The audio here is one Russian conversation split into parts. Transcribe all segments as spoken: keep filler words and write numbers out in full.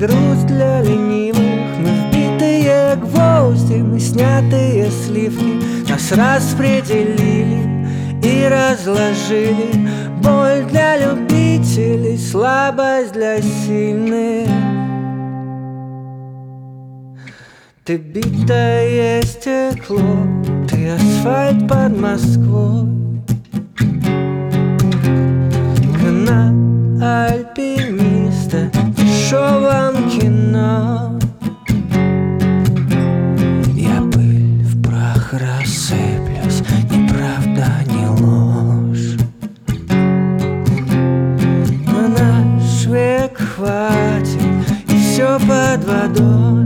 груз для ленивых. Мы вбитые гвозди, мы снятые сливки. Нас распределили и разложили. Боль для любителей, слабость для сильных. Ты битое стекло, ты асфальт под Москвой. Гна альпиниста в дешевом кино. Я пыль в прах рассыплюсь, ни правда, ни ложь. На наш век хватит, и все под водой.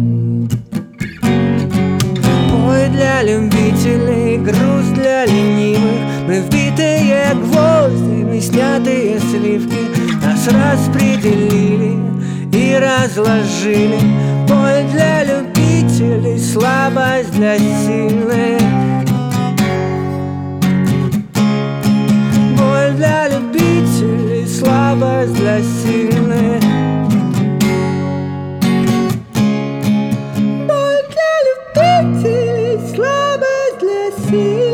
Бой для любителей, груз для ленивых. Мы вбитые гвозди, мы снятые сливки. Нас распределили и разложили. Боль для любителей, слабость для сильных. Боль для любителей, слабость для сильных. Боль для любителей, слабость для сильных.